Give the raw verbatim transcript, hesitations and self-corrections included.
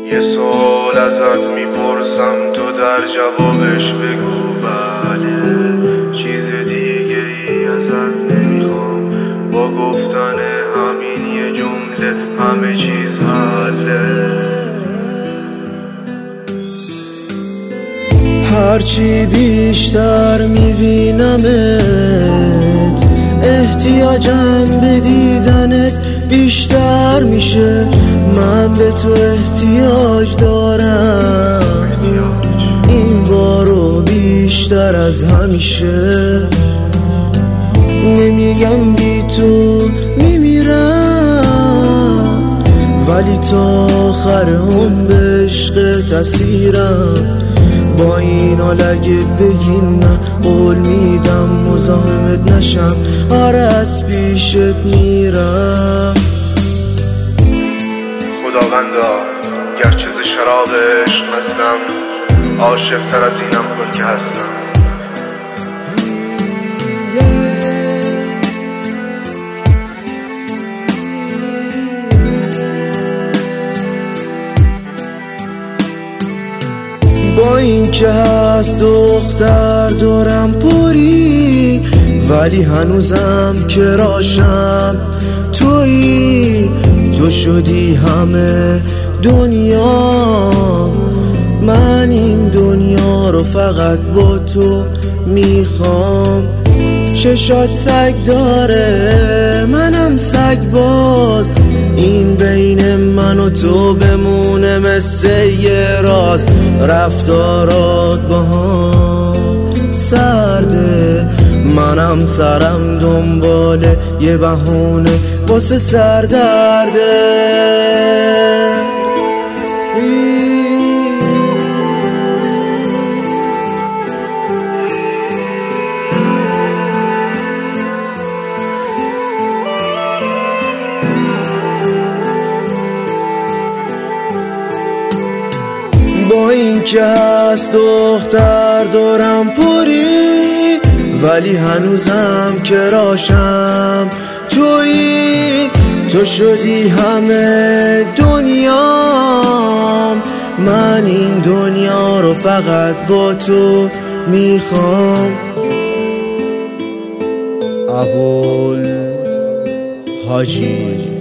یه سوال ازت میپرسم تو در جوابش بگو بله، چیز دیگه ای ازت نمیخوام، با گفتن همین یه جمله همه چیز حله. هرچی بیشتر میبینمت احتیاجم به دیدنت بیشتر میشه، من به تو احتیاج دارم این بارو بیشتر از همیشه. نمیگم بی تو میمیرم، ولی تا آخر هم به عشق تسیرم. با این حال اگه بگی نه قول میدم مزاحمت نشم، آره از پیشت میرم. خداوندا گرچه ز شراب عشق مستم، عاشق تر از اینم کن که هستم. با این که هست دختر دارم پوری، ولی هنوزم که راشم تویی. تو شدی همه دنیا، من این دنیا رو فقط با تو میخوام. چشات سگ داره منم سگ باز، این بین من و تو بمونه مثل یه راز. رفتارات با هم سرده، منم سرم دنبال یه بهونه واسه سردرده. با این که هست دختر دارم پوری، ولی هنوزم که راشم تویی. تو شدی همه دنیام، من این دنیا رو فقط با تو میخوام. ابوالحاجی